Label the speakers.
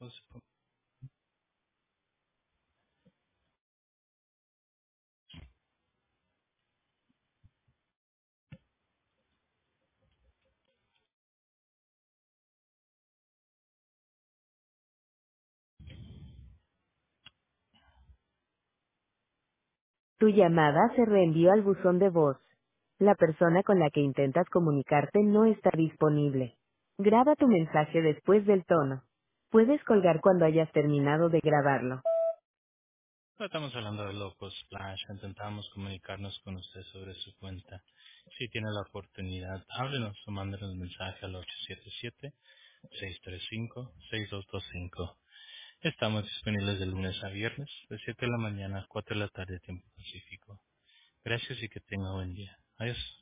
Speaker 1: Pues,
Speaker 2: Tu llamada se reenvió al buzón de voz. La persona con la que intentas comunicarte no está disponible. Graba tu mensaje después del tono. Puedes colgar cuando hayas terminado de grabarlo.
Speaker 1: estamos hablando de Locos Splash. Intentamos comunicarnos con usted sobre su cuenta. Si tiene la oportunidad, háblenos o mándenos un mensaje al 877-635-6225. Estamos disponibles de lunes a viernes, de 7 de la mañana a 4 de la tarde, tiempo pacífico. Gracias y que tenga buen día. Adiós.